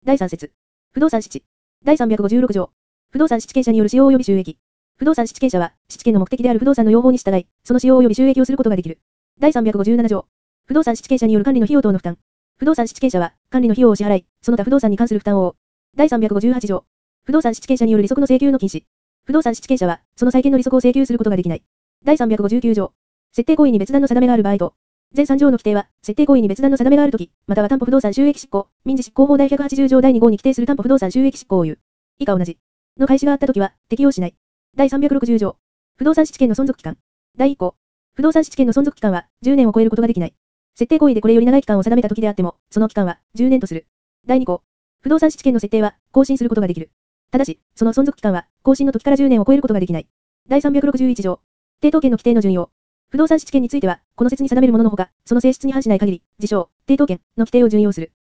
第3節。不動産質。第356条。不動産質権者による使用及び収益。不動産質権者は、質権の目的である不動産の要法に従い、その使用及び収益をすることができる。第357条。不動産質権者による管理の費用等の負担。不動産質権者は、管理の費用を支払い、その他不動産に関する負担を負う。第358条。不動産質権者による利息の請求の禁止。不動産質権者は、その債権の利息を請求することができない。第359条。設定行為に別段の定めがある場合と、前3条の規定は、設定行為に別段の定めがあるとき、または担保不動産収益執行、民事執行法第180条第2号に規定する担保不動産収益執行を言う。以下同じ。の開始があったときは、適用しない。第360条。不動産質権の存続期間。第1項。不動産質権の存続期間は、10年を超えることができない。設定行為でこれより長い期間を定めたときであっても、その期間は、10年とする。第2項。不動産質権の設定は、更新することができる。ただし、その存続期間は、更新の時から10年を超えることができない。第361条。抵当権の規定の順用。不動産質権については、この説に定めるもののほか、その性質に反しない限り、自称、抵当権の規定を順用する。